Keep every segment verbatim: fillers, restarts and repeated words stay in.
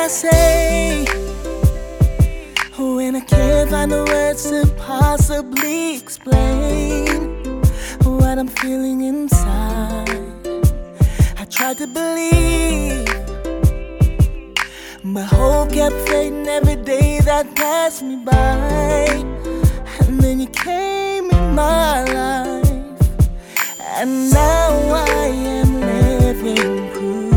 I say when I can't find the words to possibly explain what I'm feeling inside? I tried to believe, but hope kept fading every day that passed me by. And then you came in my life, and now I am living proof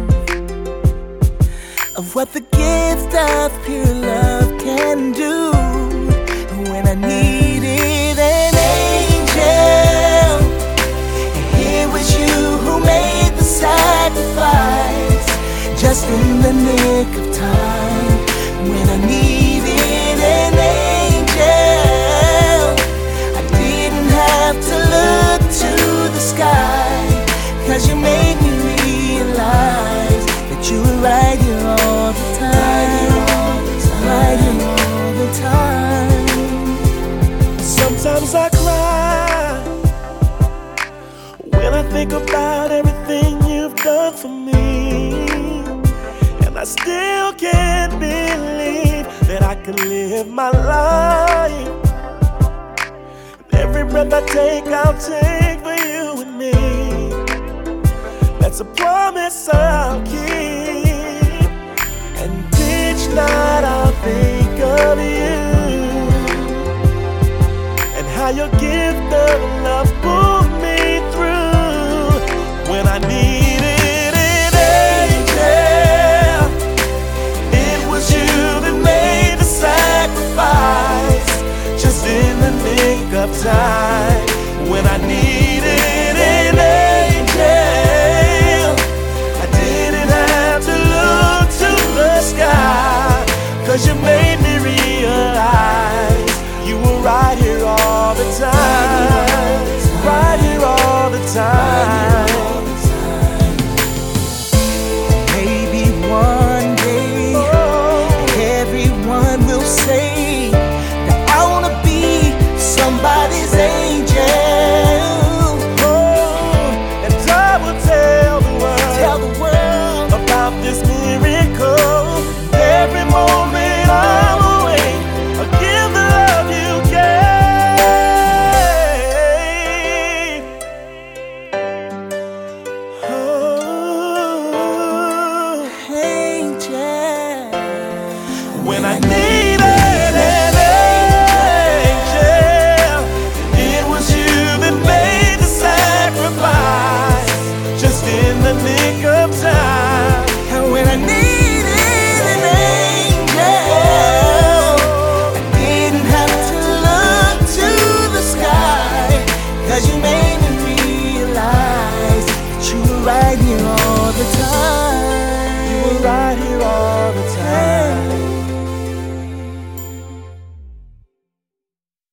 of what the gift of pure love can do. When I needed an angel, it was you who made the sacrifice, just in the nick of time. When I needed an angel, I didn't have to look to the sky, 'cause you made me realize that you were right here all the time, right here all the time. Sometimes I cry when I think about everything you've done for me, and I still can't believe that I can live my life. Every breath I take, I'll take for you and me. That's a promise I'll keep. And each night I'll think of you, and how your gift of love pulled me through. When I needed an angel, it was you that made the sacrifice, just in the nick of time. When I needed an angel, I didn't have to look to the sky, 'cause you made me realize you were right here all the time, right here all the time. Maybe one day everyone will say that I wanna be somebody's angel. Oh, and I will tell the world, Tell the world about this miracle. Every moment I'm awake, I'll give the love you gave. Oh, angel. when I needed an angel, it was you that made the sacrifice, just in the nick of time.